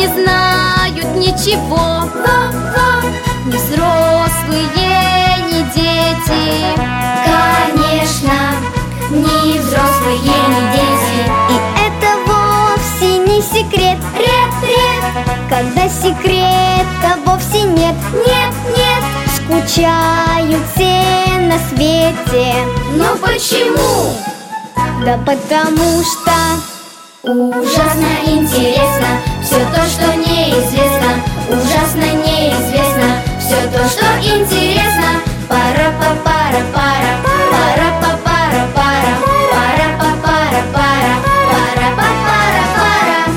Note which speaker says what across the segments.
Speaker 1: не знают ничего. Ни взрослые, ни дети.
Speaker 2: Конечно, ни взрослые, ни дети.
Speaker 1: И это вовсе не секрет. Когда секрета вовсе нет. Скучают все на свете.
Speaker 2: Но почему?
Speaker 1: Да потому что
Speaker 2: ужасно интересно все то, что неизвестно. Ужасно неизвестно все то, что интересно. Пара-па-пара-пара, пара-па-пара-пара, пара-па-пара-пара, пара-па-пара-пара.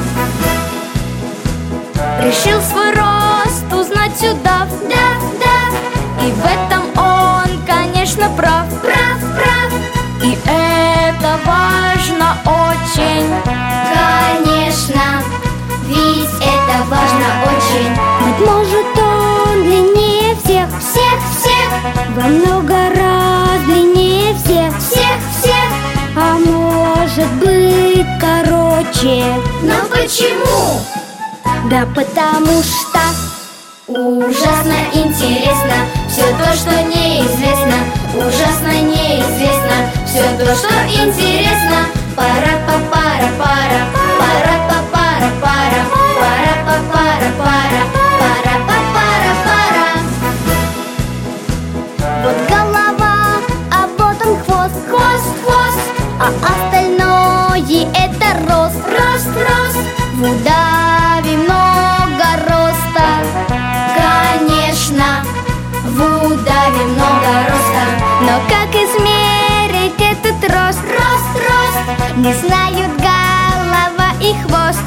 Speaker 1: решил свой рост узнать удав. И в этом он, конечно, прав. И это важно очень.
Speaker 2: Конечно, ведь это важно очень.
Speaker 1: Быть может, он длиннее всех. Во много раз длиннее всех. А может быть, короче.
Speaker 2: Но почему?
Speaker 1: Да потому что
Speaker 2: ужасно интересно все то, что неизвестно. Ужасно неизвестно все то, что интересно. Пара-па-пара-пара, пара-па-пара-пара, пара-па-пара-пара, пара-па-пара-пара.
Speaker 1: вот голова, а вот он хвост. А остальное это рост. В удави много роста.
Speaker 2: Конечно, в удаве много роста.
Speaker 1: Но как измерить этот рост? Не знают голова и хвост.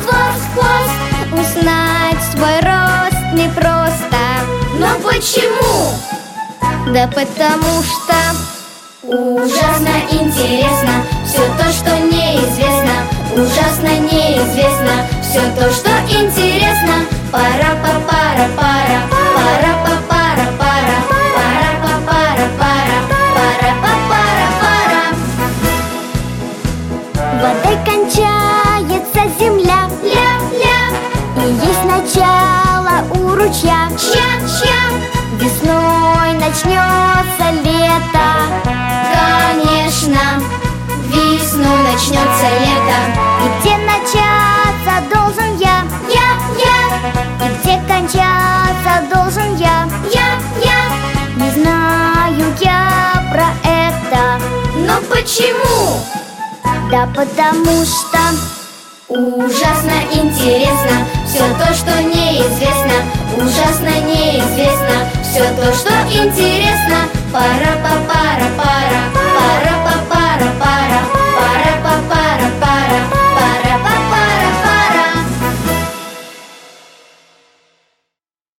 Speaker 1: Узнать свой рост непросто.
Speaker 2: Но почему?
Speaker 1: Да потому что
Speaker 2: ужасно интересно все то, что неизвестно. Ужасно неизвестно все то, что интересно. Пара-па-пара-пара, пара-па-пара-пара, пара-па-пара-пара, пара-па-пара-пара.
Speaker 1: водой кончается земля. И есть начало у ручья. Весной начнется лето.
Speaker 2: Конечно, весной начнется лето.
Speaker 1: И где начаться должен я. И где кончаться должен я. Не знаю я про это.
Speaker 2: Но почему?
Speaker 1: Да потому что
Speaker 2: ужасно интересно все то, что неизвестно. Ужасно неизвестно все то, что интересно. Пара-па-пара-пара.